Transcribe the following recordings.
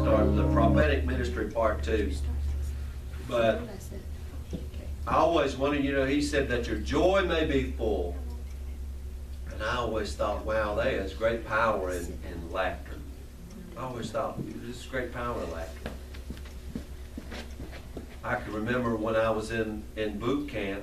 start the prophetic ministry part 2. But I always wondered, you know, he said that your joy may be full. And I always thought, wow, there is great power in laughter. I always thought, there's great power in laughter. I can remember when I was in boot camp,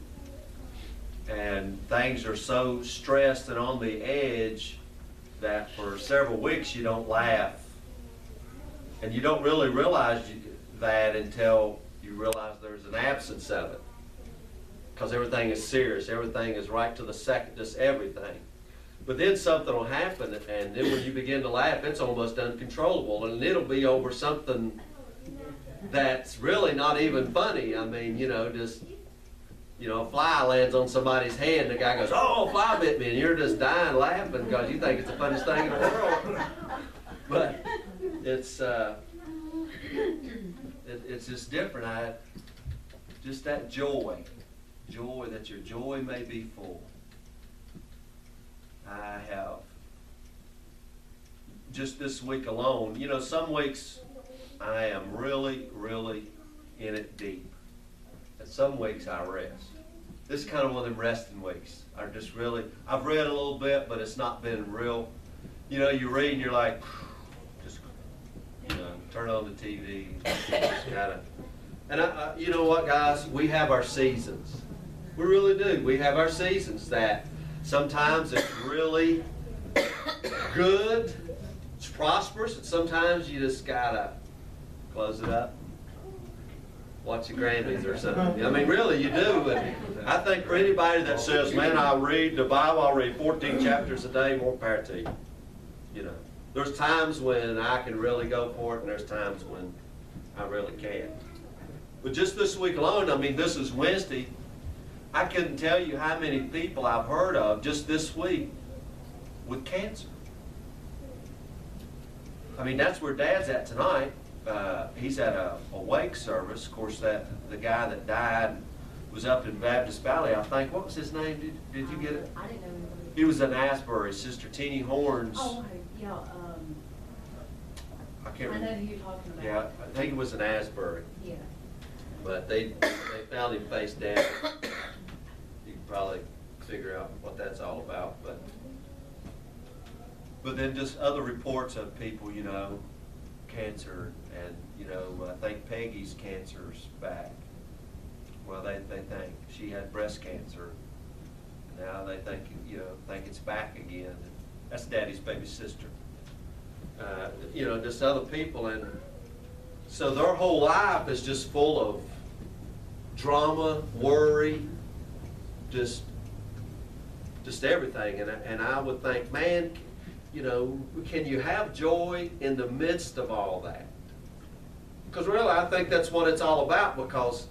and things are so stressed and on the edge that for several weeks you don't laugh. And you don't really realize that until you realize there's an absence of it. Because everything is serious, everything is right to the second, just everything. But then something will happen, and then when you begin to laugh, it's almost uncontrollable, and it'll be over something that's really not even funny. I mean, you know, just, you know, a fly lands on somebody's head, and the guy goes, "Oh, a fly bit me," and you're just dying laughing because you think it's the funniest thing in the world. But it's just different. Just that joy that your joy may be full. I have, just this week alone, you know, some weeks I am really, really in it deep. And some weeks I rest. This is kind of one of them resting weeks. I just really, I've read a little bit, but it's not been real. You know, you read and you're like, just, you know, turn on the TV. Just gotta. And you know what, guys? We have our seasons. We really do. We have our seasons that sometimes it's really good, it's prosperous, and sometimes you just gotta close it up, watch the Grammys or something. I mean, really, you do. And I think for anybody that says, "Man, I read the Bible, I read 14 chapters a day," more power to you. You know, there's times when I can really go for it, and there's times when I really can't. But just this week alone, I mean, this is Wednesday. I couldn't tell you how many people I've heard of just this week with cancer. I mean, that's where Dad's at tonight. He's at a wake service. Of course, the guy that died was up in Baptist Valley, I think. What was his name? Did you get it? I didn't know. He was in Asbury. Sister Teeny Horns. Oh, yeah. I can't I remember. know who you're talking about. Yeah, I think it was in Asbury. Yeah. But they found him face down. You can probably figure out what that's all about. But then just other reports of people, you know, cancer, and, you know, I think Peggy's cancer's back. Well, they think she had breast cancer. Now they think, you know, think it's back again. That's Daddy's baby sister. You know, just other people, and so their whole life is just full of drama, worry, just everything. And I would think, man, you know, can you have joy in the midst of all that? Because really, I think that's what it's all about, because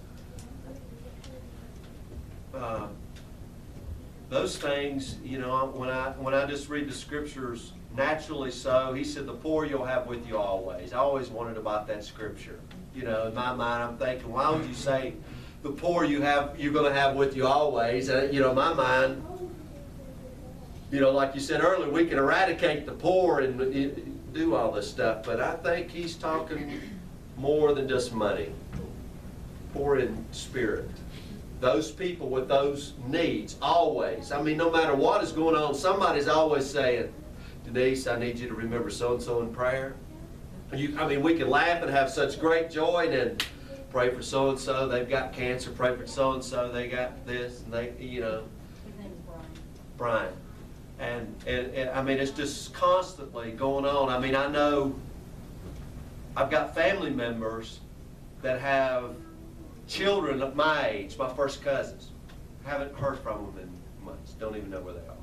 those things, you know, when I just read the scriptures, naturally so, he said, "The poor you'll have with you always." I always wondered about that scripture. You know, in my mind, I'm thinking, why would you say the poor you're going to have with you always? You know, in my mind, you know, like you said earlier, we can eradicate the poor and do all this stuff, but I think he's talking more than just money. Poor in spirit. Those people with those needs, always. I mean, no matter what is going on, somebody's always saying, "Denise, I need you to remember so-and-so in prayer." I mean, we can laugh and have such great joy, and then pray for so-and-so, they've got cancer, pray for so-and-so, they got this, and they, you know. His name is Brian. And I mean, it's just constantly going on. I mean, I know I've got family members that have children of my age, my first cousins. Haven't heard from them in months, don't even know where they are.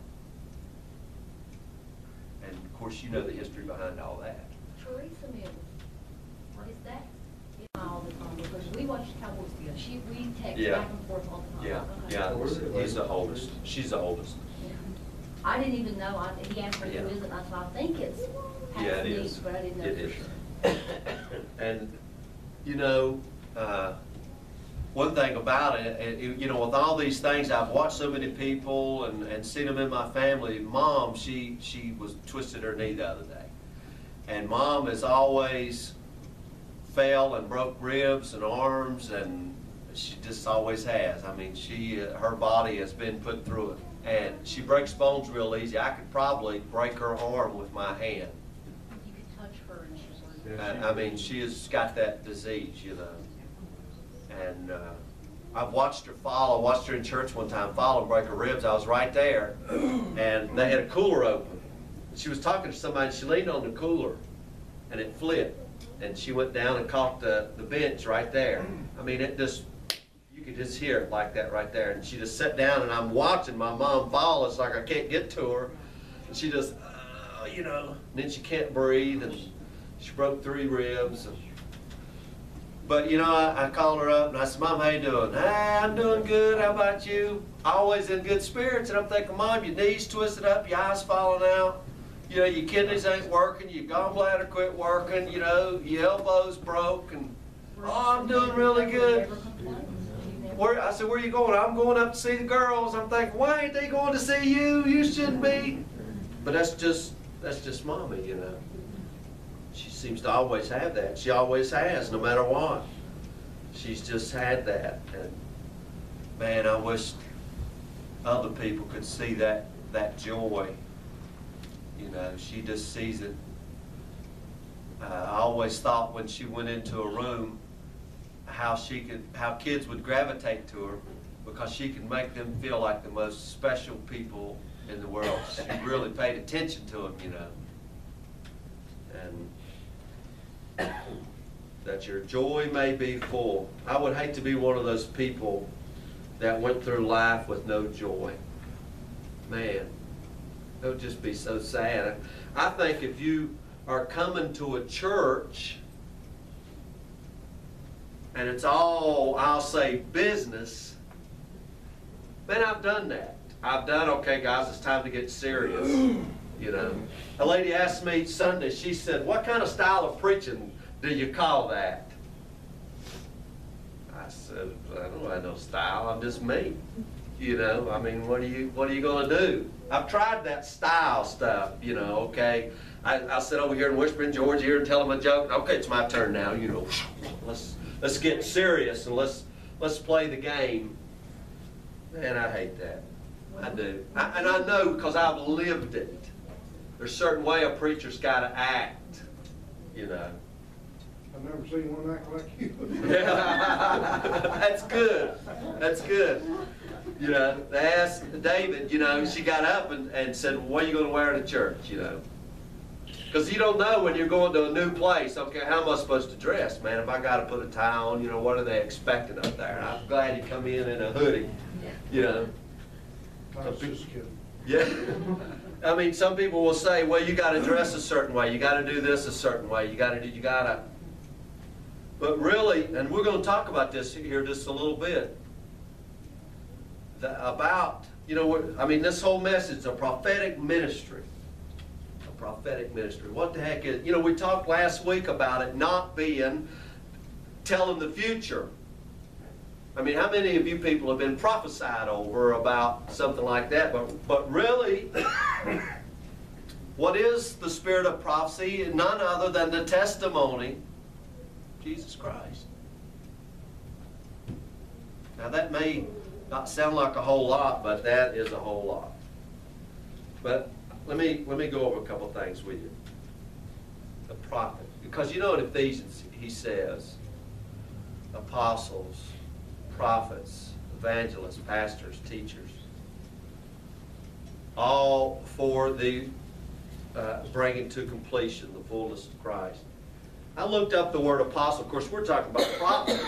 And of course, you know the history behind all that. Teresa Mills. Is that all the time? Because we watch Cowboys together. We text back and forth all the time. Yeah. He's the oldest. She's the oldest. Yeah. I didn't even know. He asked me to visit. I said, "I think it's past me," but I didn't know for sure. And you know, one thing about it, you know, with all these things, I've watched so many people and seen them in my family. Mom, she was twisted her knee the other day, and Mom is always fell and broke ribs and arms, and she just always has. I mean, her body has been put through it. And she breaks bones real easy. I could probably break her arm with my hand. You could touch her and she's like. I mean, she has got that disease, you know. And I've watched her fall. I watched her in church one time fall and break her ribs. I was right there, and they had a cooler open. She was talking to somebody, and she leaned on the cooler, and it flipped. And she went down and caught the bench right there. I mean, it just, you could just hear it like that right there. And she just sat down, and I'm watching my mom fall. It's like I can't get to her. And she just, you know, and then she can't breathe, and she broke 3 ribs. But, you know, I called her up, and I said, Mom, how you doing? Hey, I'm doing good. How about you? Always in good spirits. And I'm thinking, Mom, your knees twisted up, your eyes falling out. You know, your kidneys ain't working, your gallbladder quit working, you know, your elbow's broke, and, oh, I'm doing really good. I said, where are you going? I'm going up to see the girls. I'm thinking, why ain't they going to see you? You should be. But that's just Mommy, you know. She seems to always have that. She always has, no matter what. She's just had that. And, man, I wish other people could see that joy. You know, she just sees it. I always thought when she went into a room how kids would gravitate to her, because she could make them feel like the most special people in the world. She really paid attention to them, you know. And that your joy may be full. I would hate to be one of those people that went through life with no joy. Man. It would just be so sad. I think if you are coming to a church and it's all, I'll say, business, man, I've done that. I've done, okay, guys, it's time to get serious. You know, a lady asked me Sunday, she said, what kind of style of preaching do you call that? I said, I don't have no style, I'm just me. You know, I mean, what are you going to do? I've tried that style stuff, you know, okay. I sit over here and whisper in George's ear and tell him a joke. Okay, it's my turn now, you know. Let's get serious and let's play the game. Man, I hate that. I do. And I know because I've lived it. There's a certain way a preacher's got to act, you know. I've never seen one act like you. That's good. That's good. You know, they asked David, you know, she got up and said, well, what are you going to wear to church, you know? Because you don't know when you're going to a new place, okay, how am I supposed to dress, man? If I got to put a tie on, you know, what are they expecting up there? And I'm glad you come in a hoodie, you know. I was just kidding. Yeah. I mean, some people will say, well, you got to dress a certain way. You got to do this a certain way. You got to. But really, and we're going to talk about this here just a little bit, about, you know, I mean, this whole message is a prophetic ministry. A prophetic ministry. What the heck is, you know, we talked last week about it not being telling the future. I mean, how many of you people have been prophesied over about something like that? But really, what is the spirit of prophecy? None other than the testimony of Jesus Christ. Now that may not sound like a whole lot, but that is a whole lot. But let me go over a couple things with you. The prophet. Because you know in Ephesians he says apostles, prophets, evangelists, pastors, teachers, all for the bringing to completion the fullness of Christ. I looked up the word apostle. Of course, we're talking about prophet.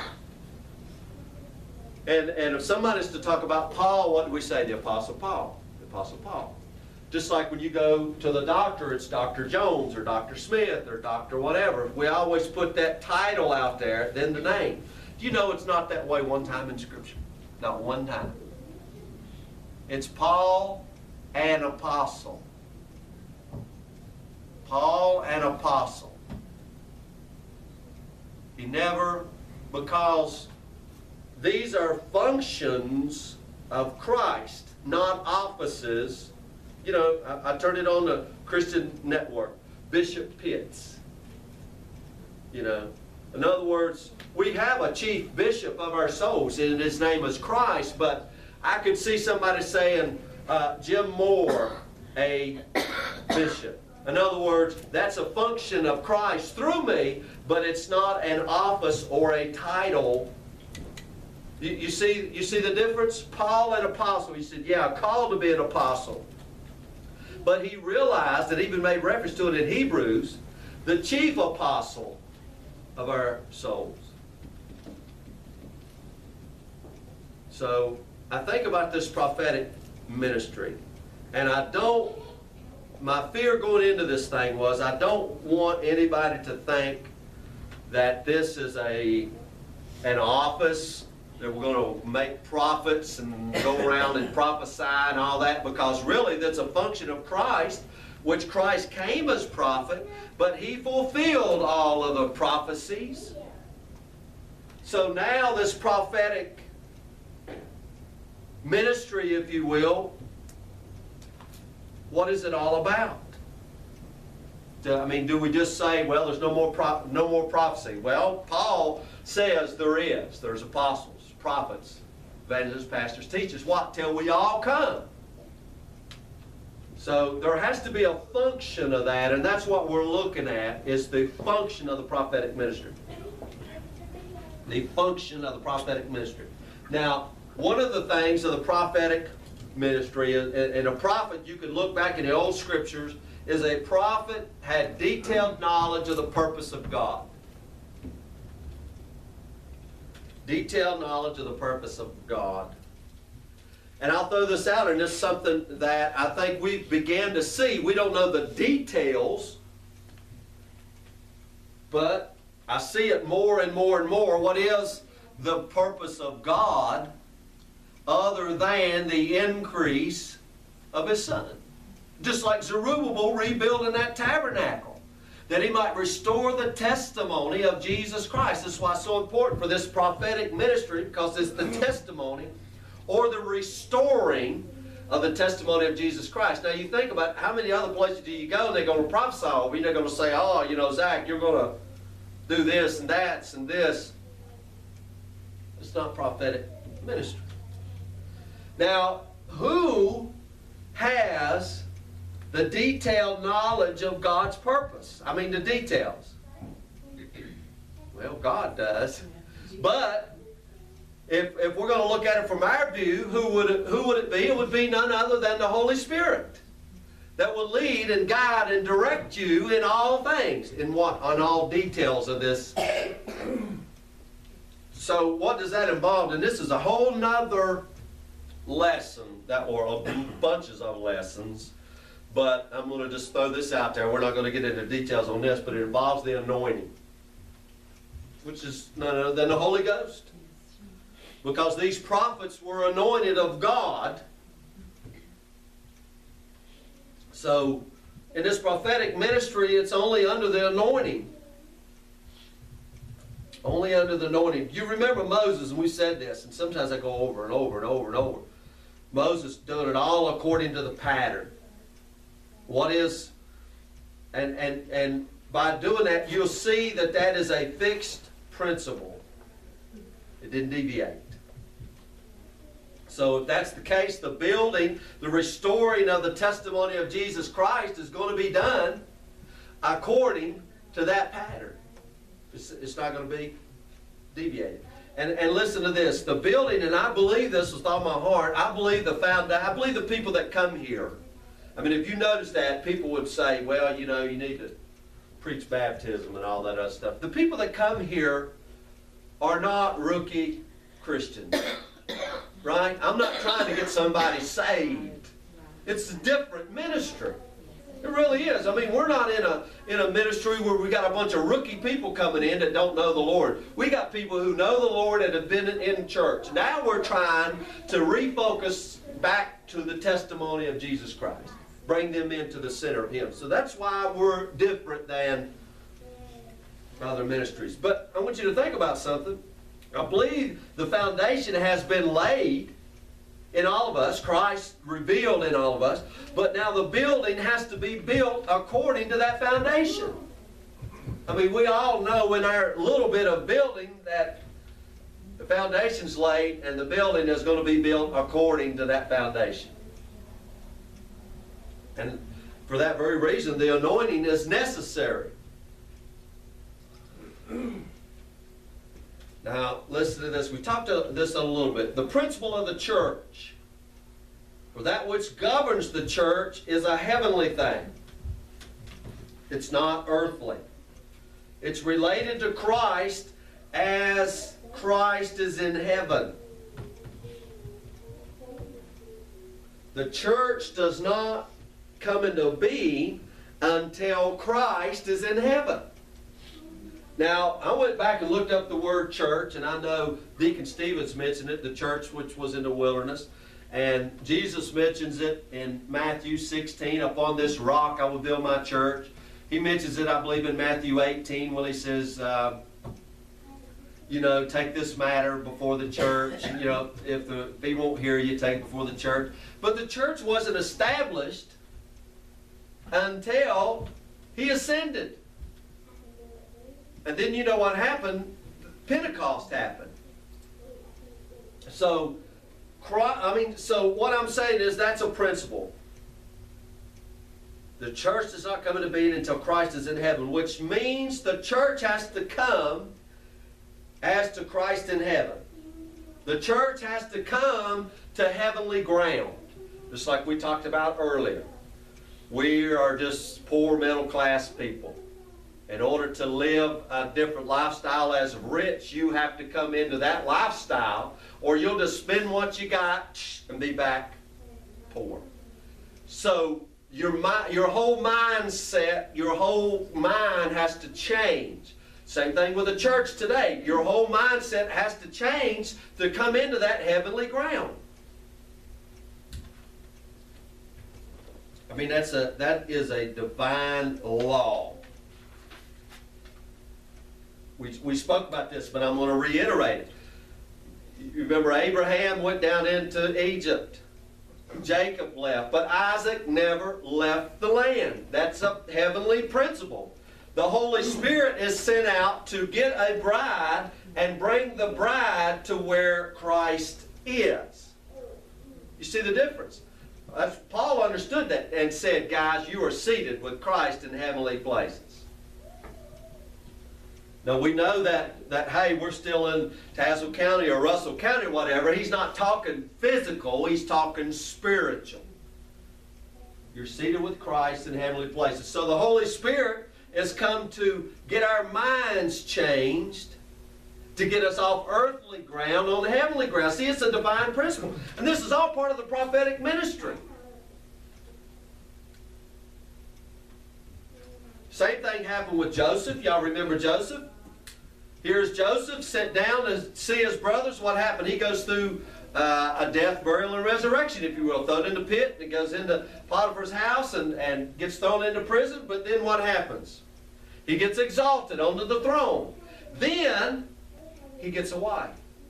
And if somebody's to talk about Paul, what do we say? The Apostle Paul. The Apostle Paul. Just like when you go to the doctor, it's Dr. Jones or Dr. Smith or Dr. whatever. We always put that title out there, then the name. Do you know it's not that way one time in Scripture? Not one time. It's Paul and Apostle. Paul and Apostle. He never, because these are functions of Christ, not offices. You know, I turned it on the Christian Network. Bishop Pitts. You know, In other words, we have a chief bishop of our souls, and his name is Christ, but I could see somebody saying, Jim Moore, a bishop. In other words, that's a function of Christ through me, but it's not an office or a title. You see the difference? Paul, an apostle. He said, yeah, called to be an apostle. But he realized, and even made reference to it in Hebrews, the chief apostle of our souls. So I think about this prophetic ministry, and my fear going into this thing was I don't want anybody to think that this is an office that we're going to make prophets and go around and prophesy and all that, because really that's a function of Christ, which Christ came as prophet, but he fulfilled all of the prophecies. So now this prophetic ministry, if you will, what is it all about? I mean, do we just say, well, there's no more prophecy? Well, Paul says there is. There's apostles, prophets, evangelists, pastors, teachers. What? Till we all come. So there has to be a function of that, and that's what we're looking at, is the function of the prophetic ministry. The function of the prophetic ministry. Now, one of the things of the prophetic ministry, and a prophet, you can look back in the old scriptures, is a prophet had detailed knowledge of the purpose of God. Detailed knowledge of the purpose of God. And I'll throw this out, and this is something that I think we began to see. We don't know the details, but I see it more and more and more. What is the purpose of God other than the increase of His Son? Just like Zerubbabel rebuilding that tabernacle, that he might restore the testimony of Jesus Christ. That's why it's so important for this prophetic ministry, because it's the testimony or the restoring of the testimony of Jesus Christ. Now you think about how many other places do you go and they're going to prophesy over you. They're going to say, oh, you know, Zach, you're going to do this and that and this. It's not prophetic ministry. Now, who has the detailed knowledge of God's purpose? I mean, the details. Well, God does. But if we're going to look at it from our view, who would it be? It would be none other than the Holy Spirit that will lead and guide and direct you in all things, on all details of this. So what does that involve? And this is a whole nother lesson, or bunches of lessons. But I'm going to just throw this out there. We're not going to get into details on this, but it involves the anointing, which is none other than the Holy Ghost. Because these prophets were anointed of God. So, in this prophetic ministry, it's only under the anointing. Only under the anointing. You remember Moses, and we said this, and sometimes I go over and over and over and over. Moses doing it all according to the pattern. What is, and by doing that, you'll see that that is a fixed principle. It didn't deviate. So if that's the case, the building, the restoring of the testimony of Jesus Christ is going to be done according to that pattern. It's not going to be deviated. And listen to this. The building, and I believe this with all my heart, I believe the people that come here. I mean, if you notice that, people would say, well, you know, you need to preach baptism and all that other stuff. The people that come here are not rookie Christians. Right? I'm not trying to get somebody saved. It's a different ministry. It really is. I mean, we're not in a ministry where we got a bunch of rookie people coming in that don't know the Lord. We got people who know the Lord and have been in church. Now we're trying to refocus back to the testimony of Jesus Christ. Bring them into the center of Him. So that's why we're different than other ministries. But I want you to think about something. I believe the foundation has been laid in all of us, Christ revealed in all of us, but now the building has to be built according to that foundation. I mean, we all know in our little bit of building that the foundation's laid and the building is going to be built according to that foundation. And for that very reason, the anointing is necessary. Now, listen to this. We talked about this a little bit. The principle of the church, or that which governs the church, is a heavenly thing. It's not earthly. It's related to Christ as Christ is in heaven. The church does not come into being until Christ is in heaven. Now, I went back and looked up the word church, and I know Deacon Stevens mentioned it, the church which was in the wilderness. And Jesus mentions it in Matthew 16, upon this rock I will build my church. He mentions it, I believe, in Matthew 18 when he says, take this matter before the church. If he won't hear you, take it before the church. But the church wasn't established until he ascended. And then you know what happened? Pentecost happened. So what I'm saying is that's a principle. The church does not come into being until Christ is in heaven, which means the church has to come as to Christ in heaven. The church has to come to heavenly ground, just like we talked about earlier. We are just poor middle class people. In order to live a different lifestyle as rich, you have to come into that lifestyle, or you'll just spend what you got and be back poor. So your whole mindset, your whole mind has to change. Same thing with the church today. Your whole mindset has to change to come into that heavenly ground. I mean, that is a divine law. We spoke about this, but I'm going to reiterate it. You remember Abraham went down into Egypt. Jacob left, but Isaac never left the land. That's a heavenly principle. The Holy Spirit is sent out to get a bride and bring the bride to where Christ is. You see the difference? Paul understood that and said, guys, you are seated with Christ in heavenly places. Now we know that hey, we're still in Tazewell County or Russell County or whatever. He's not talking physical, he's talking spiritual. You're seated with Christ in heavenly places. So the Holy Spirit has come to get our minds changed, to get us off earthly ground on heavenly ground. See, it's a divine principle. And this is all part of the prophetic ministry. Same thing happened with Joseph. Y'all remember Joseph? Here's Joseph sent down to see his brothers. What happened? He goes through a death, burial, and resurrection, if you will. Thrown in the pit, and goes into Potiphar's house and gets thrown into prison. But then what happens? He gets exalted onto the throne. Then he gets a wife.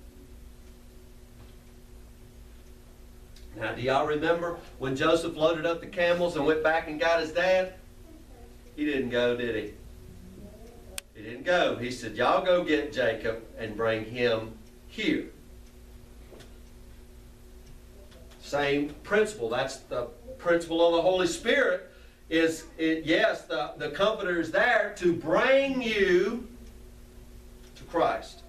Now, do y'all remember when Joseph loaded up the camels and went back and got his dad? He didn't go, did he? He didn't go. He said, y'all go get Jacob and bring him here. Same principle. That's the principle of the Holy Spirit. Yes, the Comforter is there to bring you to Christ.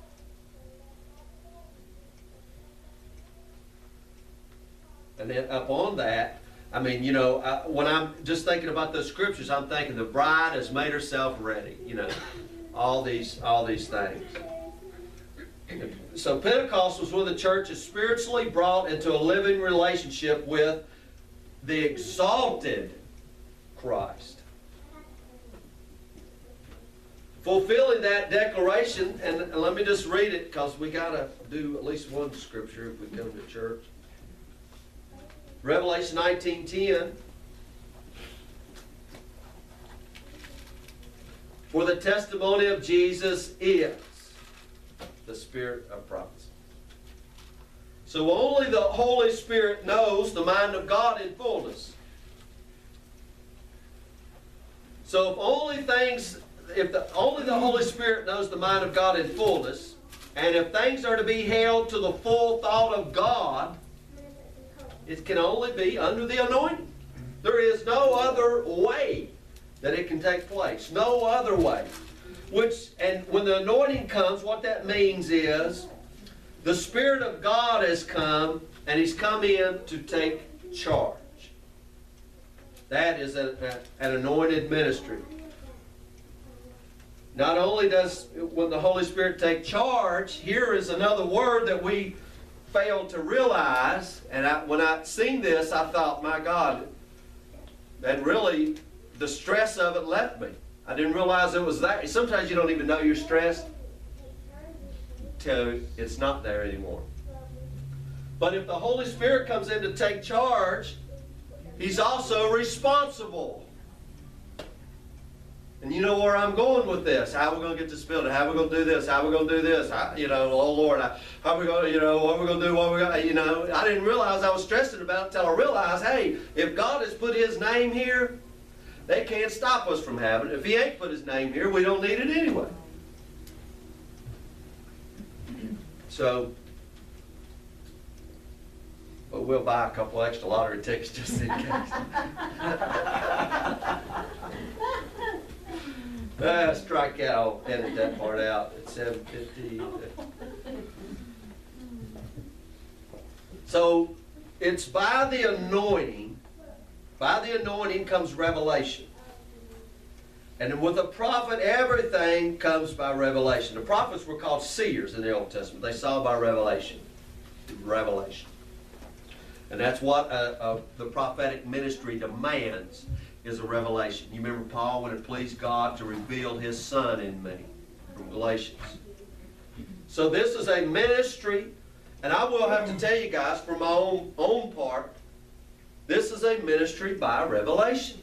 And then upon that, I mean, when I'm just thinking about those scriptures, I'm thinking the bride has made herself ready. All these things. So Pentecost was when the church is spiritually brought into a living relationship with the exalted Christ. Fulfilling that declaration, and let me just read it because we got to do at least one scripture if we come to church. Revelation 19:10. For the testimony of Jesus is the spirit of prophecy. So only the Holy Spirit knows the mind of God in fullness. So if only things only the Holy Spirit knows the mind of God in fullness, and if things are to be held to the full thought of God, it can only be under the anointing. There is no other way that it can take place. No other way. And when the anointing comes, what that means is the Spirit of God has come, and He's come in to take charge. That is an anointed ministry. Not only does, when the Holy Spirit take charge, here is another word that we fail to realize. And when I seen this, I thought, my God, and really, the stress of it left me. I didn't realize it was that. Sometimes you don't even know you're stressed till it's not there anymore. But if the Holy Spirit comes in to take charge, He's also responsible. And you know where I'm going with this. How are we going to get this building? How are we going to do this? How are we going to do this? Oh Lord, how are we going to, what are we going to do? What are we going to, I didn't realize I was stressing about it until I realized, hey, if God has put His name here, they can't stop us from having it. If He ain't put His name here, we don't need it anyway. So, but we'll buy a couple extra lottery tickets just in case. Strike out, edit that part out at 7:50. So, it's by the anointing. By the anointing comes revelation. And with a prophet, everything comes by revelation. The prophets were called seers in the Old Testament. They saw by revelation. Revelation. And that's what the prophetic ministry demands, is a revelation. You remember Paul, when it pleased God to reveal His Son in me, from Galatians. So this is a ministry, and I will have to tell you guys, for my own part, this is a ministry by revelation.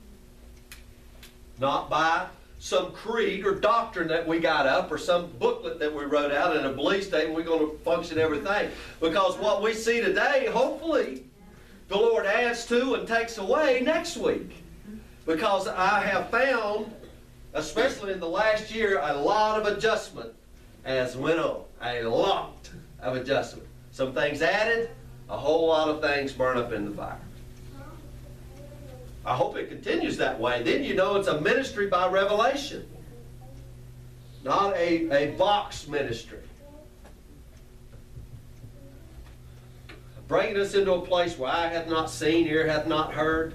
Not by some creed or doctrine that we got up, or some booklet that we wrote out in a belief statement, we're going to function everything. Because what we see today, hopefully, the Lord adds to and takes away next week. Because I have found, especially in the last year, a lot of adjustment as went on. A lot of adjustment. Some things added, a whole lot of things burn up in the fire. I hope it continues that way. Then you know it's a ministry by revelation. Not a box ministry. Bringing us into a place where eye hath not seen, ear hath not heard.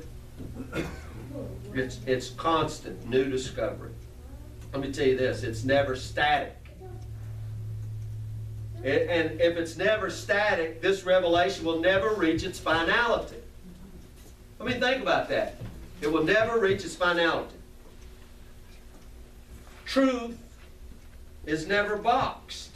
It's constant, new discovery. Let me tell you this, it's never static. And if it's never static, this revelation will never reach its finality. I mean, think about that. It will never reach its finality. Truth is never boxed.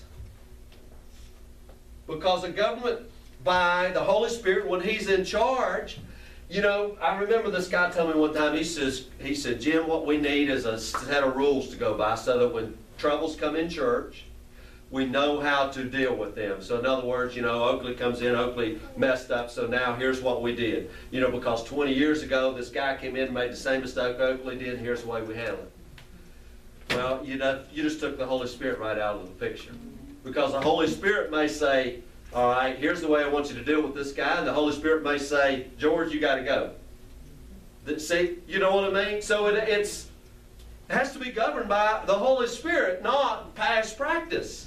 Because a government, by the Holy Spirit, when He's in charge, you know, I remember this guy telling me one time, he said, Jim, what we need is a set of rules to go by so that when troubles come in church, we know how to deal with them. So in other words, you know, Oakley comes in, Oakley messed up, so now here's what we did. You know, because 20 years ago, this guy came in and made the same mistake Oakley did, and here's the way we handle it. Well, you know, you just took the Holy Spirit right out of the picture. Because the Holy Spirit may say, all right, here's the way I want you to deal with this guy, and the Holy Spirit may say, George, you got to go. See, you know what I mean? So it has to be governed by the Holy Spirit, not past practice.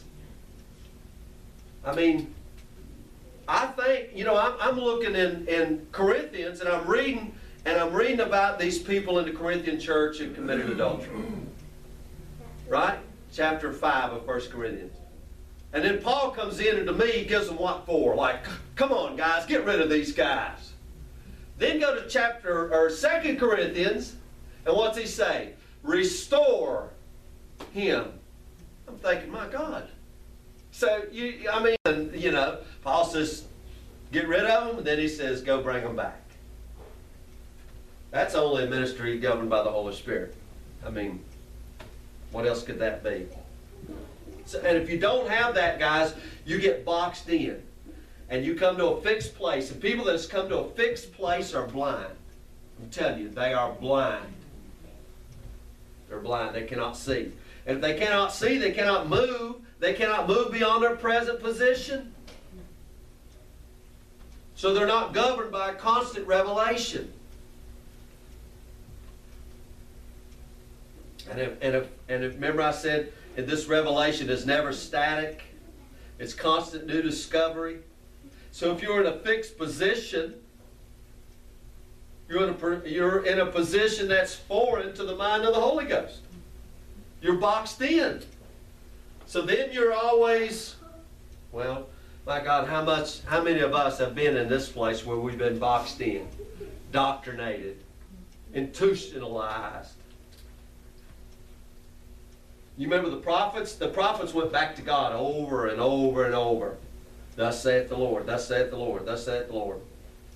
I mean, I think, you know, I'm looking in Corinthians, and I'm reading about these people in the Corinthian church who committed adultery. Right? Chapter 5 of 1 Corinthians. And then Paul comes in, and to me, he gives them what for? Like, come on, guys, get rid of these guys. Then go to 2 Corinthians, and what's he say? Restore him. I'm thinking, my God. So, you know, Paul says, get rid of them, and then he says, go bring them back. That's only a ministry governed by the Holy Spirit. I mean, what else could that be? So, and if you don't have that, guys, you get boxed in. And you come to a fixed place. And people that come to a fixed place are blind. I'm telling you, they are blind. They're blind. They cannot see. And if they cannot see, they cannot move. They cannot move beyond their present position. So they're not governed by a constant revelation. And remember I said this revelation is never static. It's constant new discovery. So if you're in a fixed position, you're in a position that's foreign to the mind of the Holy Ghost. You're boxed in. So then you're always, well, my God, how many of us have been in this place where we've been boxed in, doctrinated, institutionalized? You remember the prophets? The prophets went back to God over and over and over. Thus saith the Lord, thus saith the Lord, thus saith the Lord.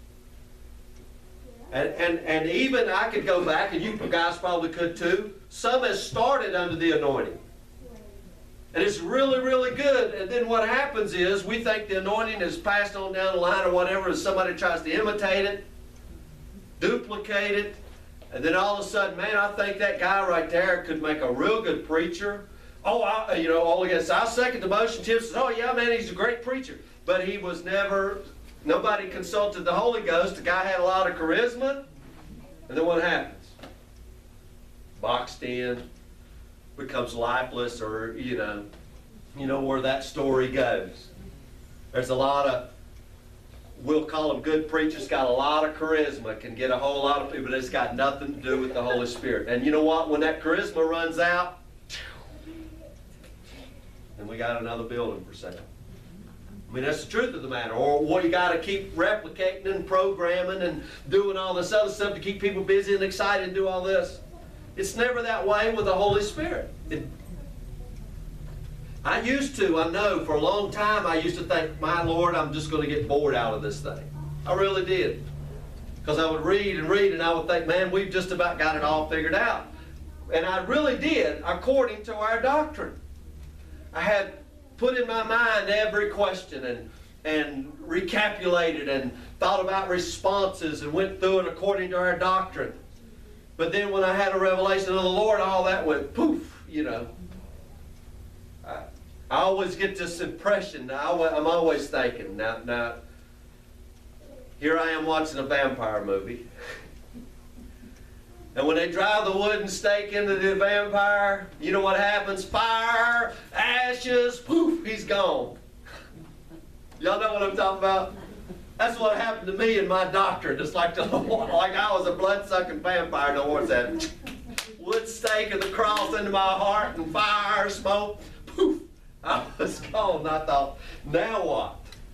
And even I could go back, and you guys probably could too. Some has started under the anointing. And it's really, really good. And then what happens is we think the anointing is passed on down the line or whatever, and somebody tries to imitate it, duplicate it. And then all of a sudden, man, I think that guy right there could make a real good preacher. Oh, all against. I'll second the motion. Tim says, oh, yeah, man, he's a great preacher. But he was never, nobody consulted the Holy Ghost. The guy had a lot of charisma. And then what happens? Boxed in, becomes lifeless, or, you know where that story goes. There's a lot of, we'll call them good preachers, got a lot of charisma, can get a whole lot of people, but it's got nothing to do with the Holy Spirit. And you know what? When that charisma runs out, then we got another building for sale. I mean, that's the truth of the matter. Or you got to keep replicating and programming and doing all this other stuff to keep people busy and excited and do all this. It's never that way with the Holy Spirit. I know for a long time, I used to think, my Lord, I'm just going to get bored out of this thing. I really did. Because I would read, and I would think, man, we've just about got it all figured out. And I really did, according to our doctrine. I had put in my mind every question and recapitulated and thought about responses and went through it according to our doctrine. But then when I had a revelation of the Lord, all that went poof, I always get this impression. I'm always thinking, now, here I am watching a vampire movie. And when they drive the wooden stake into the vampire, you know what happens? Fire, ashes, poof, he's gone. Y'all know what I'm talking about? That's what happened to me in my doctrine. It's like I was a blood-sucking vampire. No one's that wood stake of the cross into my heart and fire, smoke, poof, I was gone. And I thought, now what?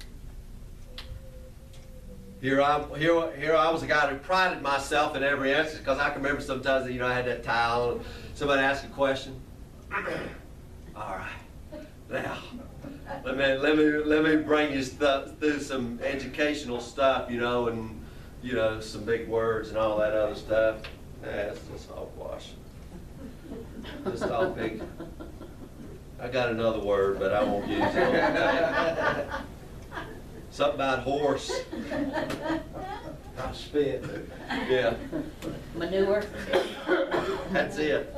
Here I was a guy who prided myself in every answer, because I can remember sometimes I had that towel and somebody asked a question. All right, now let me bring you through some educational stuff, and some big words and all that other stuff. It's just hogwash. Just all big. I got another word, but I won't use it. Something about horse. I spit. Yeah. Manure. That's it.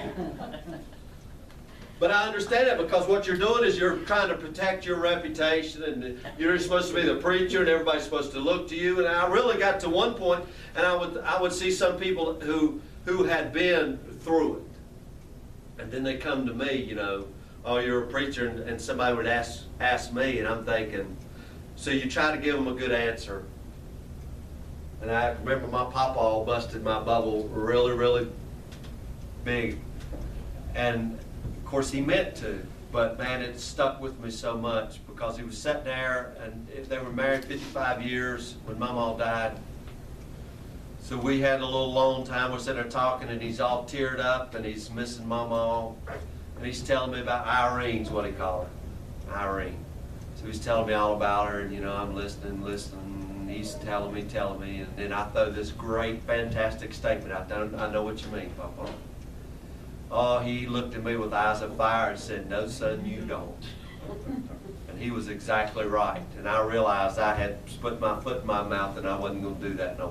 But I understand it, because what you're doing is you're trying to protect your reputation, and you're supposed to be the preacher, and everybody's supposed to look to you. And I really got to one point, and I would see some people who had been through it, and then they come to me, oh, you're a preacher, and somebody would ask me, and I'm thinking, so you try to give them a good answer. And I remember my papa busted my bubble really, really big. And of course he meant to, but man, it stuck with me so much, because he was sitting there, and they were married 55 years when Mama died. So we had a little long time. We're sitting there talking, and he's all teared up, and he's missing Mama. And he's telling me about Irene's what he called her, Irene. So he's telling me all about her, and I'm listening, and he's telling me, and then I throw this great, fantastic statement out there. I know what you mean, Papa. Oh, he looked at me with eyes of fire and said, no, son, you don't. And he was exactly right. And I realized I had put my foot in my mouth, and I wasn't going to do that no more.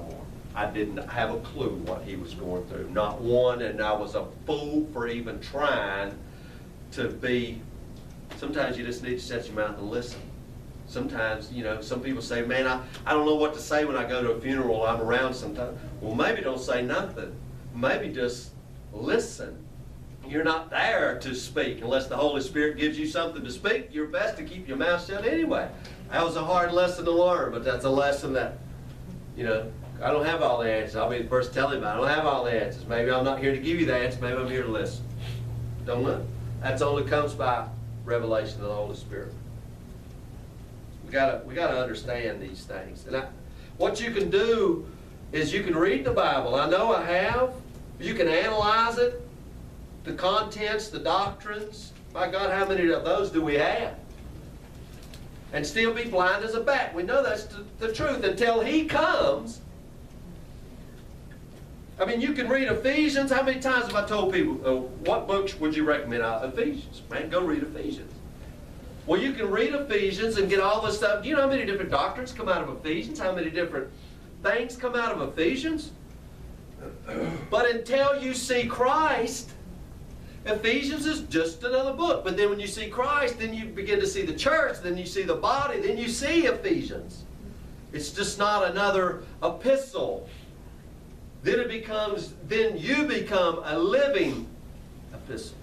I didn't have a clue what he was going through. Not one, and I was a fool for even trying to be. Sometimes you just need to shut your mouth and listen. Sometimes, some people say, man, I don't know what to say when I go to a funeral. I'm around sometimes. Well, maybe don't say nothing. Maybe just listen. You're not there to speak unless the Holy Spirit gives you something to speak. You're best to keep your mouth shut anyway. That was a hard lesson to learn, but that's a lesson that, I don't have all the answers. I'll be the first to tell him I don't have all the answers. Maybe I'm not here to give you the answers. Maybe I'm here to listen. Don't know. That's only comes by revelation of the Holy Spirit. We gotta understand these things. And what you can do is you can read the Bible. I know I have. You can analyze it, the contents, the doctrines. My God, how many of those do we have? And still be blind as a bat. We know that's the truth until He comes. I mean, you can read Ephesians. How many times have I told people, what books would you recommend? Ephesians. Man, go read Ephesians. Well, you can read Ephesians and get all this stuff. Do you know how many different doctrines come out of Ephesians? How many different things come out of Ephesians? But until you see Christ, Ephesians is just another book. But then when you see Christ, then you begin to see the church, then you see the body, then you see Ephesians. It's just not another epistle. Then you become a living epistle.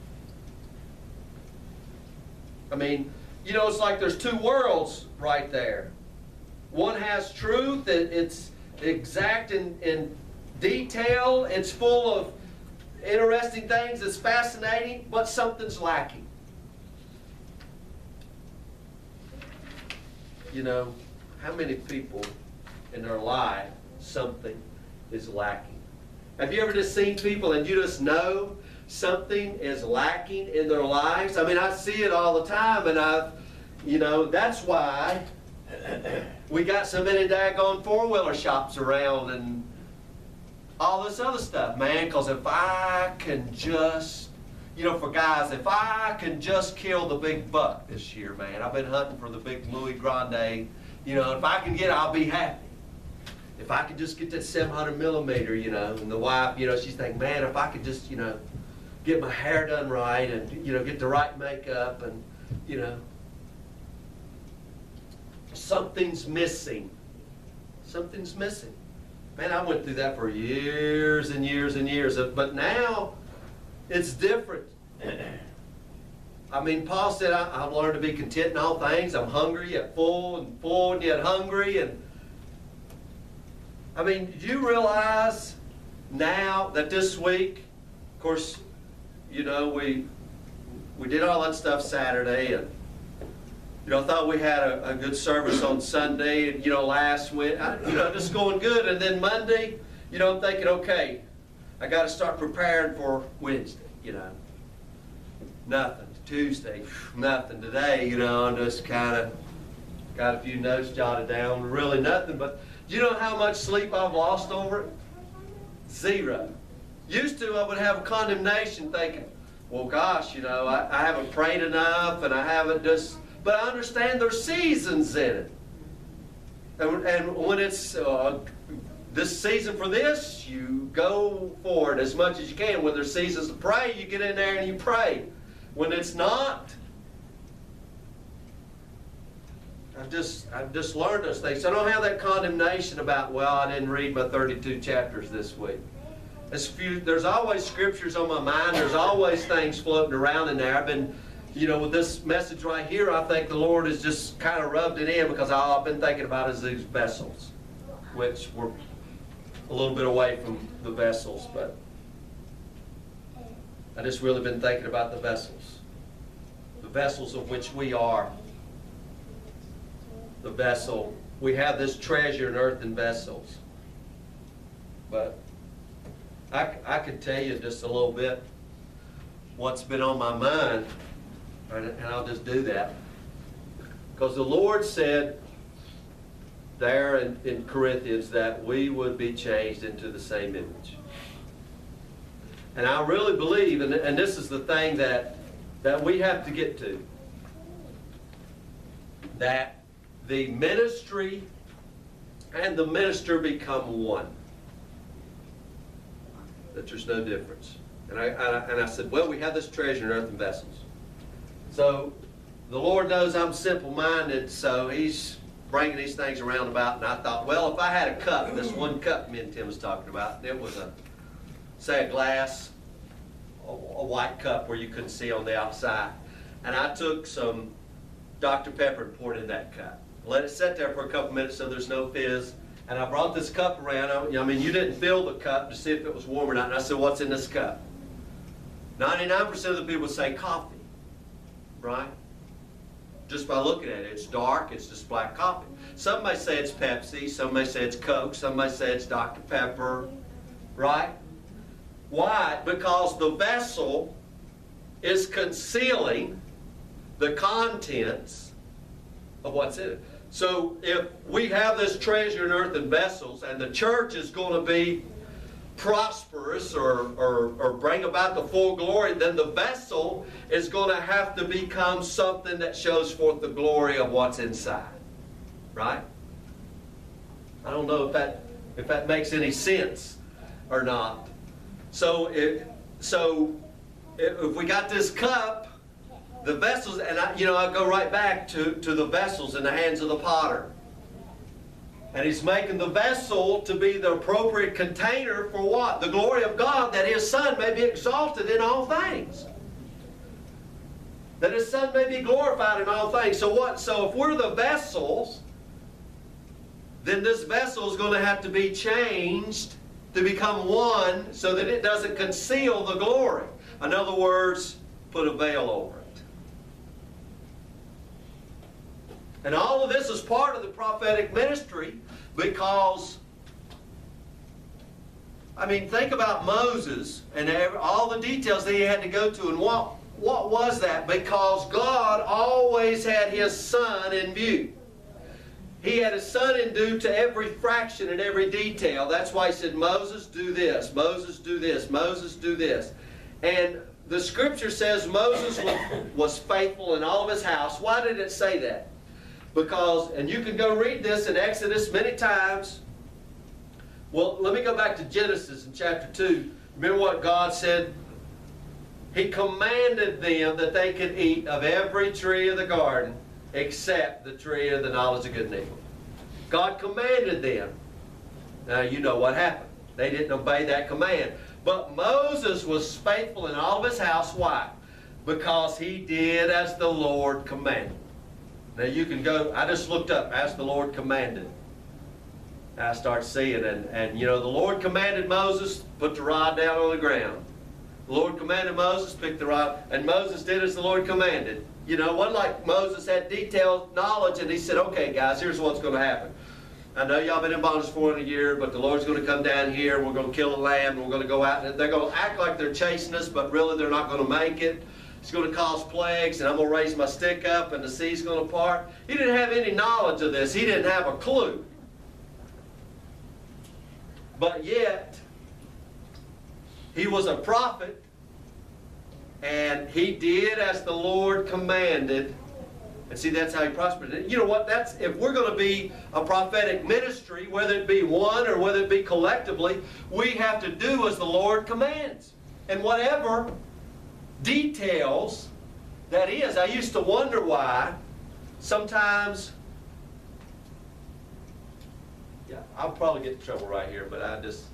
I mean, it's like there's two worlds right there. One has truth, it's exact in detail, it's full of interesting things, it's fascinating, but something's lacking. How many people in their life, something is lacking? Have you ever just seen people and you just know something is lacking in their lives? I mean, I see it all the time, and that's why we got so many daggone four-wheeler shops around and all this other stuff, man, because if I can just, for guys, if I can just kill the big buck this year, man, I've been hunting for the big Louis Grande, if I can get it, I'll be happy. If I could just get that 700 millimeter, and the wife, she's thinking, man, if I could just, get my hair done right and, get the right makeup and, something's missing. Something's missing. Man, I went through that for years and years and years. But now, it's different. I mean, Paul said, I've learned to be content in all things. I'm hungry yet full and yet hungry. And I mean, do you realize now that this week, of course, we did all that stuff Saturday, and I thought we had a good service on Sunday, and last week, just going good. And then Monday, I'm thinking, okay, I got to start preparing for Wednesday. Nothing. Tuesday, nothing. Today, I'm just kind of got a few notes jotted down. Really nothing. But do you know how much sleep I've lost over it? 0. Used to, I would have a condemnation, thinking, well, gosh, I haven't prayed enough, and I haven't just. But I understand there's seasons in it. And when it's this season for this, you go for it as much as you can. When there's seasons to pray, you get in there and you pray. When it's not, I've just learned those things. So I don't have that condemnation about, well, I didn't read my 32 chapters this week. There's always scriptures on my mind. There's always things floating around in there. I've been, with this message right here, I think the Lord has just kind of rubbed it in, because all I've been thinking about is these vessels, which we're a little bit away from the vessels, but I just really been thinking about the vessels of which we are. The vessel. We have this treasure in earthen vessels. But I could tell you just a little bit what's been on my mind, and I'll just do that. Because the Lord said there in Corinthians that we would be changed into the same image. And I really believe, and this is the thing that we have to get to, that the ministry and the minister become one. that there's no difference. And I said, well, we have this treasure in earthen vessels. So the Lord knows I'm simple-minded, so He's bringing these things around about. And I thought, well, if I had a cup, this one cup me and Tim was talking about, it was say a glass, a white cup where you couldn't see on the outside. And I took some Dr. Pepper and poured it in that cup. Let it sit there for a couple minutes so there's no fizz. And I brought this cup around. I mean, you didn't fill the cup to see if it was warm or not. And I said, what's in this cup? 99% of the people say coffee, right? Just by looking at it. It's dark, it's just black coffee. Some may say it's Pepsi, some may say it's Coke, some may say it's Dr. Pepper, right? Why? Because the vessel is concealing the contents of what's in it. So if we have this treasure in earthen vessels and the church is going to be prosperous or bring about the full glory, then the vessel is going to have to become something that shows forth the glory of what's inside. Right? I don't know if that makes any sense or not. So if we got this cup, the vessels, and I go right back to the vessels in the hands of the potter. And He's making the vessel to be the appropriate container for what? The glory of God, that His Son may be exalted in all things. That His Son may be glorified in all things. So what? So if we're the vessels, then this vessel is going to have to be changed to become one so that it doesn't conceal the glory. In other words, put a veil over it. And all of this is part of the prophetic ministry because, I mean, think about Moses and all the details that he had to go to. And what was that? Because God always had His Son in view. He had His Son in view to every fraction and every detail. That's why He said, Moses, do this. Moses, do this. Moses, do this. And the Scripture says Moses was faithful in all of his house. Why did it say that? Because, and you can go read this in Exodus many times. Well, let me go back to Genesis in chapter 2. Remember what God said? He commanded them that they could eat of every tree of the garden except the tree of the knowledge of good and evil. God commanded them. Now, you know what happened. They didn't obey that command. But Moses was faithful in all of his house. Why? Because he did as the Lord commanded. Now you can go, I just looked up, as the Lord commanded. I start seeing, and the Lord commanded Moses, put the rod down on the ground. The Lord commanded Moses, pick the rod, and Moses did as the Lord commanded. It wasn't like Moses had detailed knowledge and he said, okay guys, here's what's going to happen. I know y'all been in bondage for a year, but the Lord's going to come down here, we're going to kill a lamb, and we're going to go out, and they're going to act like they're chasing us, but really they're not going to make it. It's going to cause plagues, and I'm going to raise my stick up, and the sea's going to part. He didn't have any knowledge of this. He didn't have a clue. But yet, he was a prophet, and he did as the Lord commanded. And see, that's how he prospered. And you know what? If we're going to be a prophetic ministry, whether it be one or whether it be collectively, we have to do as the Lord commands. And whatever details that is. I used to wonder why sometimes, I'll probably get in trouble right here, but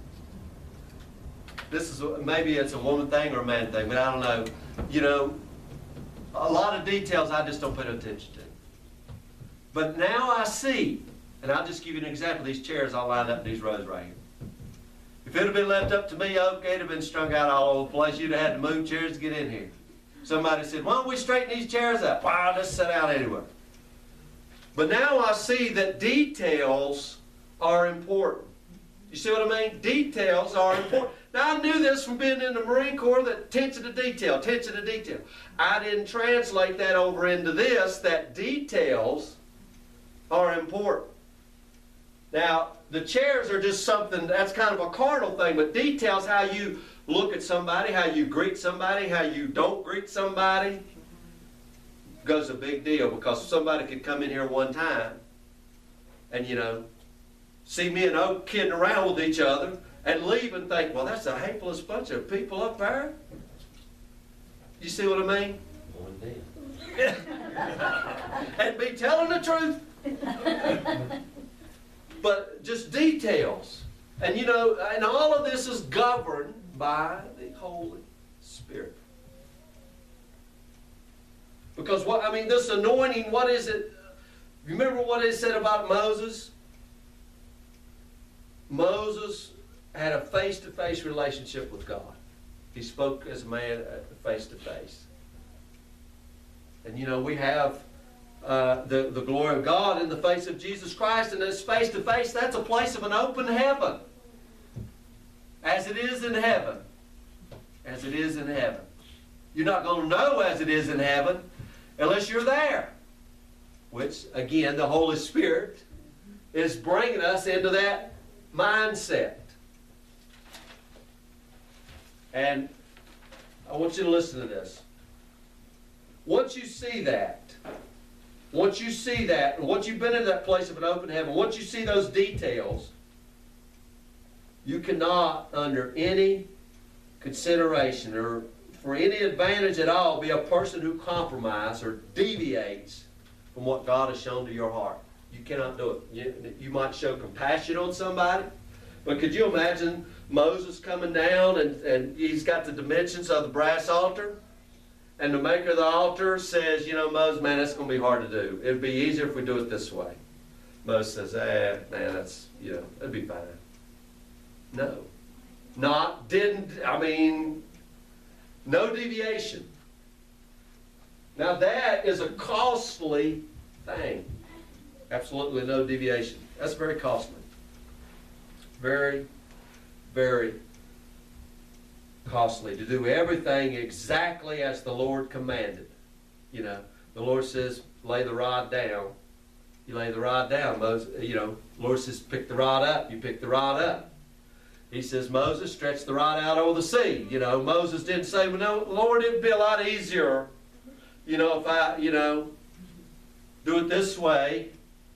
maybe it's a woman thing or a man thing, but I don't know. A lot of details I just don't pay attention to. But now I see, and I'll just give you an example. These chairs all lined up in these rows right here. If it had been left up to me, Oak, it'd have been strung out all over the place. You'd have had to move chairs to get in here. Somebody said, why don't we straighten these chairs up? Wow, just sit out anywhere. But now I see that details are important. You see what I mean? Details are important. Now I knew this from being in the Marine Corps, that attention to detail, attention to detail. I didn't translate that over into this, that details are important. Now, the chairs are just something, that's kind of a carnal thing, but details, how you look at somebody, how you greet somebody, how you don't greet somebody, goes a big deal, because somebody could come in here one time and, see me and Oak kidding around with each other, and leave and think, well, that's the hatefulest bunch of people up there. You see what I mean? One day. And be telling the truth. But just details. And you know, and all of this is governed by the Holy Spirit. Because what, I mean, this anointing, what is it? Remember what it said about Moses? Moses had a face-to-face relationship with God. He spoke as a man face-to-face. And you know, we have the glory of God in the face of Jesus Christ, and it's face-to-face. That's a place of an open heaven. As it is in heaven. As it is in heaven. You're not going to know as it is in heaven unless you're there. Which, again, the Holy Spirit is bringing us into that mindset. And I want you to listen to this. Once you see that, and once you've been in that place of an open heaven, once you see those details, you cannot, under any consideration or for any advantage at all, be a person who compromises or deviates from what God has shown to your heart. You cannot do it. You might show compassion on somebody, but could you imagine Moses coming down and he's got the dimensions of the brass altar? And the maker of the altar says, you know, Moses, man, that's going to be hard to do. It'd be easier if we do it this way. Moses says, man, that's, you know, it'd be fine. No. No deviation. Now that is a costly thing. Absolutely no deviation. That's very costly. Very, very costly to do everything exactly as the Lord commanded. You know, the Lord says, lay the rod down. You lay the rod down. Moses, you know, the Lord says, pick the rod up. You pick the rod up. He says, Moses, stretch the rod out over the sea. You know, Moses didn't say, well, no, Lord, it'd be a lot easier, you know, if I, you know, do it this way.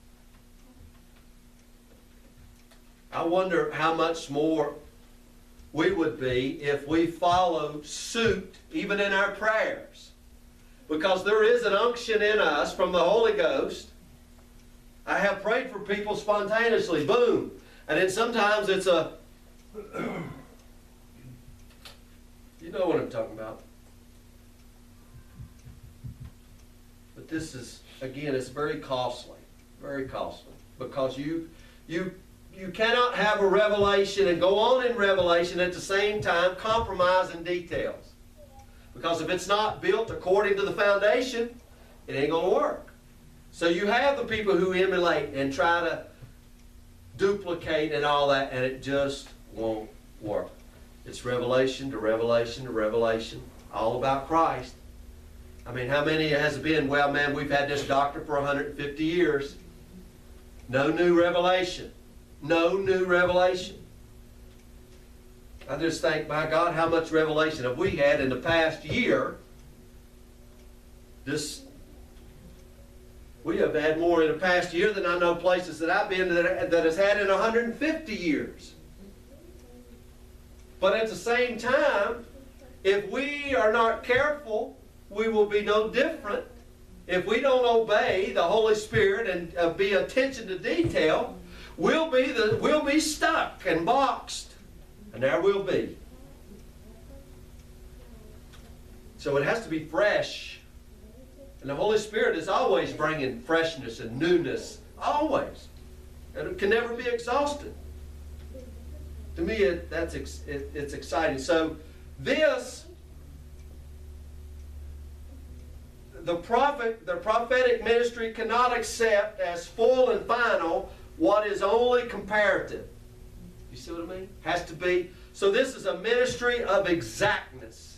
I wonder how much more we would be if we followed suit even in our prayers. Because there is an unction in us from the Holy Ghost. I have prayed for people spontaneously, boom. And then sometimes it's a, you know what I'm talking about. But this is, again, it's very costly. Very costly. Because you cannot have a revelation and go on in revelation at the same time compromise in details. Because if it's not built according to the foundation, it ain't going to work. So you have the people who emulate and try to duplicate and all that, and it just won't work. It's revelation to revelation to revelation, all about Christ. I mean, how many has it been? Well, man, we've had this doctor for 150 years. No new revelation. No new revelation. I just think, my God, how much revelation have we had in the past year? We have had more in the past year than I know places that I've been that has had in 150 years. But at the same time, if we are not careful, we will be no different. If we don't obey the Holy Spirit and be attention to detail, we'll be stuck and boxed. And there we'll be. So it has to be fresh. And the Holy Spirit is always bringing freshness and newness. Always. And it can never be exhausted. To me, it's exciting. So this, the prophetic ministry cannot accept as full and final what is only comparative. You see what I mean? Has to be. So this is a ministry of exactness.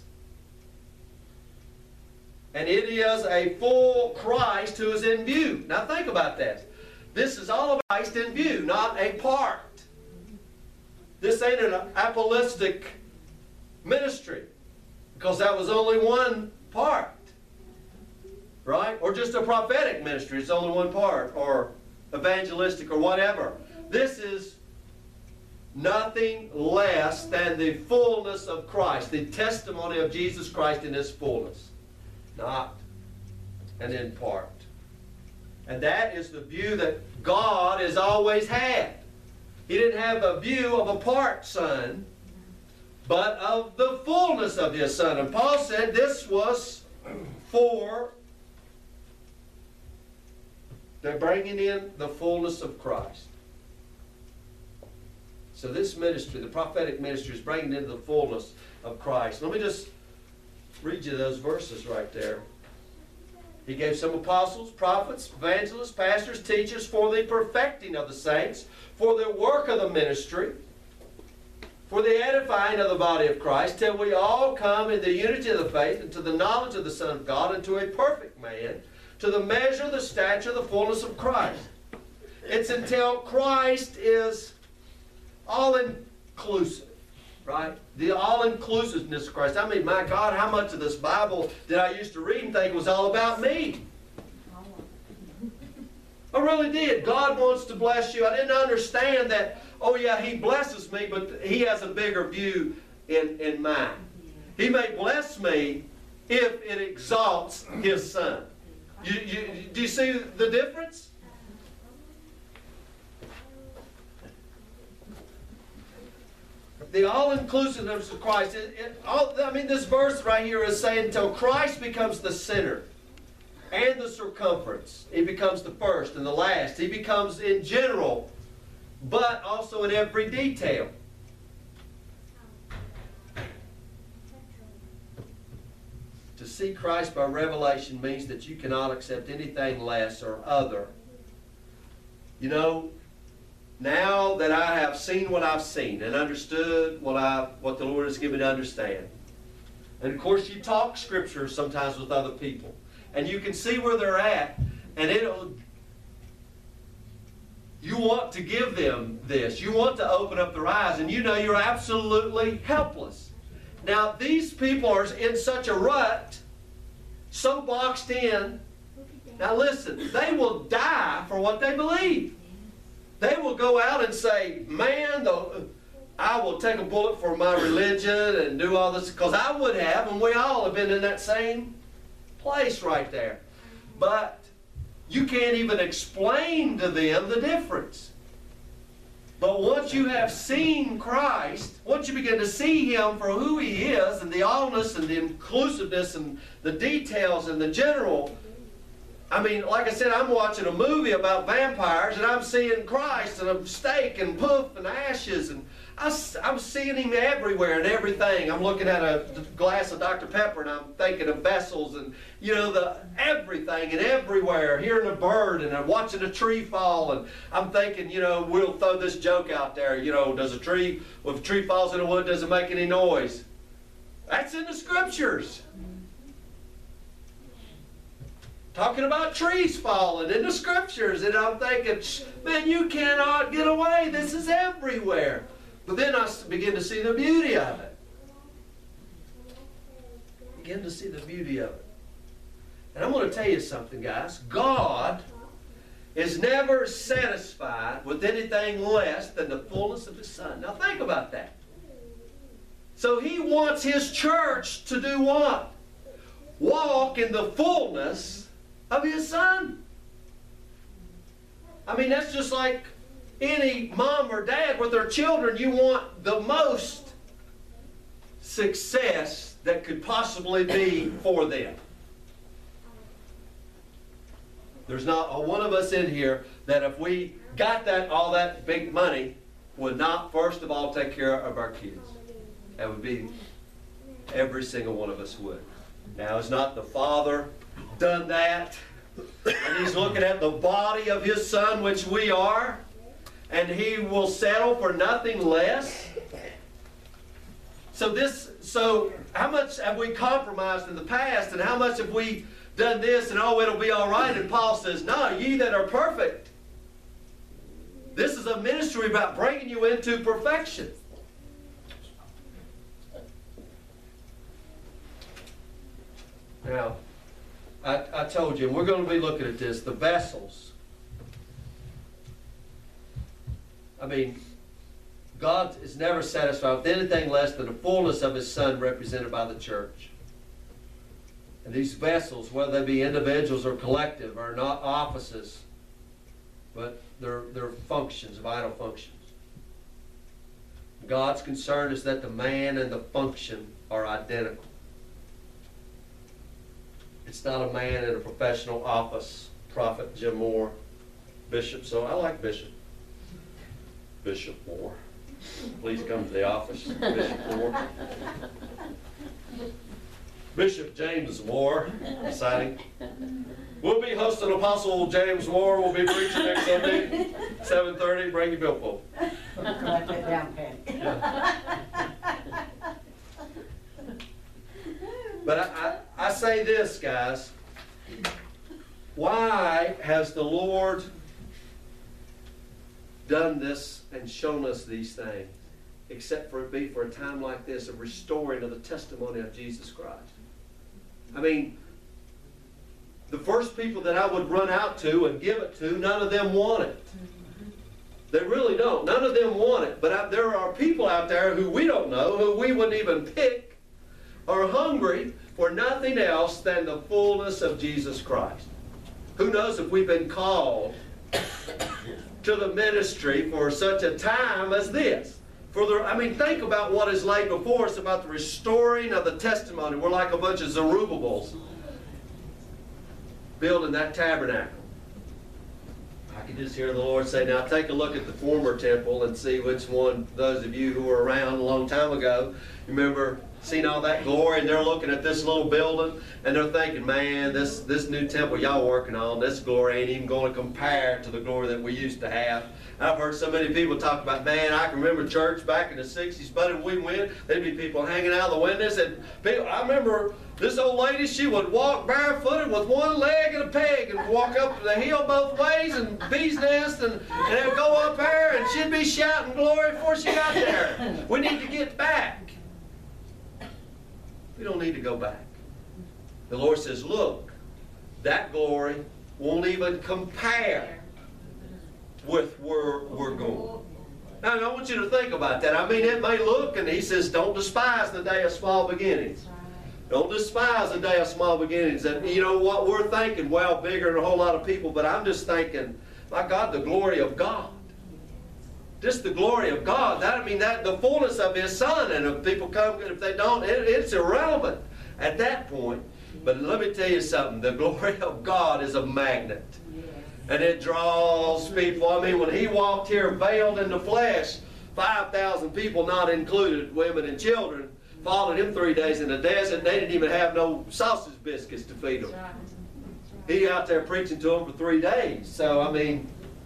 And it is a full Christ who is in view. Now think about that. This is all about Christ in view, not a part. This ain't an apostolic ministry, because that was only one part. Right? Or just a prophetic ministry, it's only one part. Or evangelistic or whatever. This is nothing less than the fullness of Christ, the testimony of Jesus Christ in His fullness, not an in part. And that is the view that God has always had. He didn't have a view of a part Son, but of the fullness of His Son. And Paul said this was for the bringing in the fullness of Christ. So this ministry, the prophetic ministry, is bringing in the fullness of Christ. Let me just read you those verses right there. He gave some apostles, prophets, evangelists, pastors, teachers for the perfecting of the saints, for the work of the ministry, for the edifying of the body of Christ, till we all come in the unity of the faith and to the knowledge of the Son of God, and to a perfect man, to the measure, the stature, the fullness of Christ. It's until Christ is all-inclusive, right? The all-inclusiveness of Christ. I mean, my God, how much of this Bible did I used to read and think was all about me? I really did. God wants to bless you. I didn't understand that, oh yeah, He blesses me, but He has a bigger view in mind. He may bless me if it exalts His Son. Do you see the difference? The all-inclusiveness of Christ. This verse right here is saying until Christ becomes the center and the circumference. He becomes the first and the last. He becomes in general, but also in every detail. To see Christ by revelation means that you cannot accept anything less or other. You know, now that I have seen what I've seen and understood what the Lord has given me to understand. And of course you talk Scripture sometimes with other people. And you can see where they're at. And you want to give them this. You want to open up their eyes. And you know you're absolutely helpless. Now these people are in such a rut, so boxed in. Now listen, they will die for what they believe. They will go out and say, man, I will take a bullet for my religion and do all this, because I would have, and we all have been in that same place right there. But you can't even explain to them the difference. But once you have seen Christ, once you begin to see Him for who He is, and the allness and the inclusiveness and the details and the general, I mean, like I said, I'm watching a movie about vampires, and I'm seeing Christ, and a steak, and poof, and ashes, and I'm seeing Him everywhere and everything. I'm looking at a glass of Dr. Pepper, and I'm thinking of vessels, and, you know, the everything and everywhere, hearing a bird, and I'm watching a tree fall, and I'm thinking, you know, we'll throw this joke out there, you know, if a tree falls in the wood, does it make any noise? That's in the Scriptures. Talking about trees falling in the Scriptures, and I'm thinking, man, you cannot get away. This is everywhere. But then I begin to see the beauty of it. Begin to see the beauty of it. And I'm going to tell you something, guys. God is never satisfied with anything less than the fullness of His Son. Now think about that. So He wants His church to do what? Walk in the fullness of His Son. I mean, that's just like any mom or dad with their children. You want the most success that could possibly be for them. There's not a one of us in here that if we got all that big money would not first of all take care of our kids. That would be every single one of us would. Now, has not the Father done that? And He's looking at the body of His Son, which we are, and He will settle for nothing less. So how much have we compromised in the past, and how much have we done this, and oh, it'll be all right? And Paul says, no, ye that are perfect. This is a ministry about bringing you into perfection. Now, I told you, and we're going to be looking at this, the vessels. I mean, God is never satisfied with anything less than the fullness of His Son represented by the church. And these vessels, whether they be individuals or collective, are not offices, but they're functions, vital functions. God's concern is that the man and the function are identical. It's not a man in a professional office, Prophet Jim Moore, Bishop, so I like Bishop. Bishop Moore. Please come to the office, Bishop Moore. Bishop James Moore, exciting. We'll be hosting Apostle James Moore. We'll be preaching next Sunday, 7:30. Bring your billfold. Write that down, Patty. But I say this, guys. Why has the Lord done this and shown us these things, except for it be for a time like this, of restoring of the testimony of Jesus Christ? I mean, the first people that I would run out to and give it to, none of them want it. They really don't. None of them want it. But there are people out there who we don't know, who we wouldn't even pick, are hungry for nothing else than the fullness of Jesus Christ. Who knows if we've been called to the ministry for such a time as this. Think about what is laid before us about the restoring of the testimony. We're like a bunch of Zerubbabels building that tabernacle. I can just hear the Lord say, now take a look at the former temple and see which one, those of you who were around a long time ago, remember seeing all that glory, and they're looking at this little building and they're thinking, man, this new temple y'all working on, this glory ain't even going to compare to the glory that we used to have. I've heard so many people talk about, man, I can remember church back in the 60s, but when we went, there'd be people hanging out of the windows, and people, I remember this old lady, she would walk barefooted with one leg and a peg and walk up the hill both ways and bee's nest, and it would go up there, and she'd be shouting glory before she got there. We need to get back. We don't need to go back. The Lord says, look, that glory won't even compare with where we're going. Now, I want you to think about that. I mean, it may look, and He says, don't despise the day of small beginnings. Don't despise the day of small beginnings. And you know what we're thinking? Well, bigger than a whole lot of people, but I'm just thinking, my God, the glory of God. Just the glory of God. That the fullness of His Son. And if people come, if they don't, it's irrelevant at that point. But let me tell you something. The glory of God is a magnet. And it draws people. I mean, when He walked here veiled in the flesh, 5,000 people, not included, women and children, followed Him 3 days in the desert, and they didn't even have no sausage biscuits to feed them. He out there preaching to them for 3 days. So, I mean,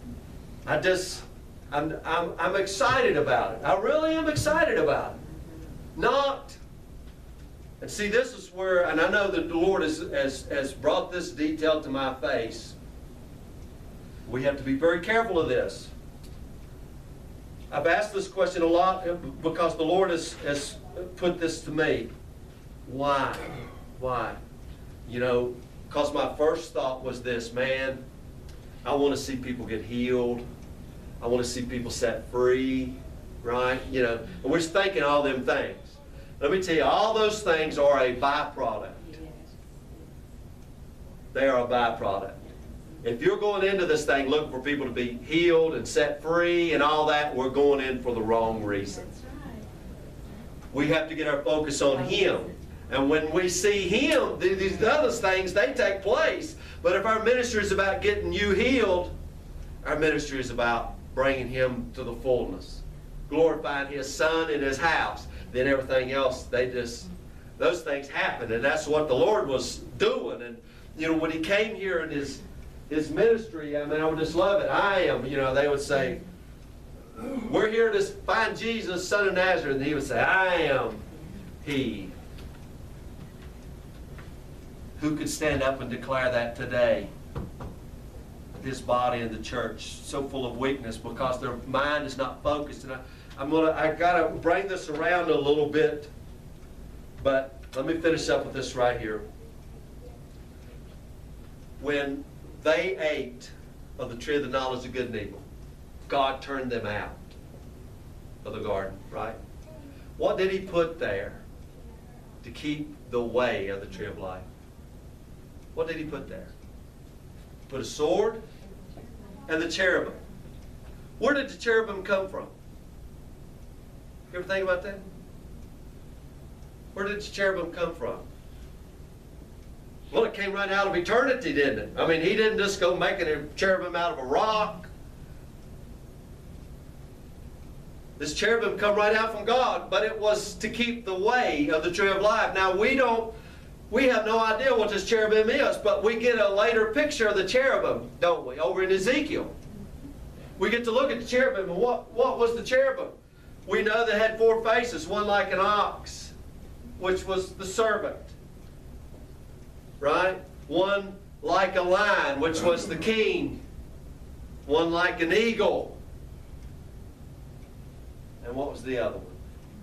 I'm excited about it. I really am excited about it. And see, this is where, and I know that the Lord has brought this detail to my face. We have to be very careful of this. I've asked this question a lot because the Lord has put this to me. Why? Why? You know, because my first thought was this, man, I want to see people get healed. I want to see people set free, right? You know, and we're thinking all them things. Let me tell you, all those things are a byproduct. They are a byproduct. If you're going into this thing looking for people to be healed and set free and all that, we're going in for the wrong reason. We have to get our focus on Him. And when we see Him, these other things, they take place. But if our ministry is about getting you healed, our ministry is about bringing Him to the fullness, glorifying His Son in His house. Then everything else, those things happen. And that's what the Lord was doing. And, you know, when He came here in His ministry, I mean, I would just love it. They would say, we're here to find Jesus, Son of Nazareth. And He would say, I am He. Who could stand up and declare that today? This body in the church, so full of weakness because their mind is not focused. And I gotta bring this around a little bit, but let me finish up with this right here. When they ate of the tree of the knowledge of good and evil, God turned them out. of the garden, right? What did he put there to keep the way of the tree of life? What did he put there? Put a sword and the cherubim. Where did the cherubim come from? You ever think about that? Where did the cherubim come from? Well, it came right out of eternity, didn't it? I mean, he didn't just go making a cherubim out of a rock. This cherubim come right out from God, but it was to keep the way of the tree of life. Now, we have no idea what this cherubim is, but we get a later picture of the cherubim, don't we, over in Ezekiel. We get to look at the cherubim, and what was the cherubim? We know they had 4 faces, one like an ox, which was the servant, right? One like a lion, which was the king. One like an eagle. And what was the other one?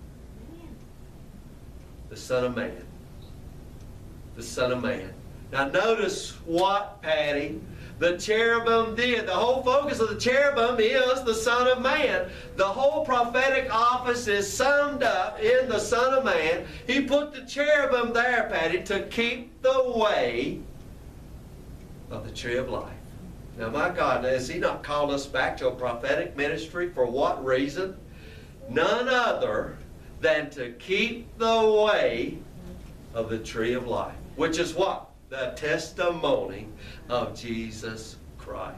The Son of Man. The Son of Man. Now notice what, Patty, the cherubim did. The whole focus of the cherubim is the Son of Man. The whole prophetic office is summed up in the Son of Man. He put the cherubim there, Patty, to keep the way of the tree of life. Now, my God, has He not called us back to a prophetic ministry? For what reason? None other than to keep the way of the tree of life. Which is what? The testimony of Jesus Christ.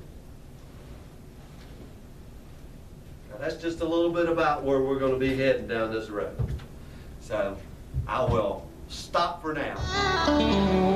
Now, that's just a little bit about where we're going to be heading down this road. So, I will stop for now.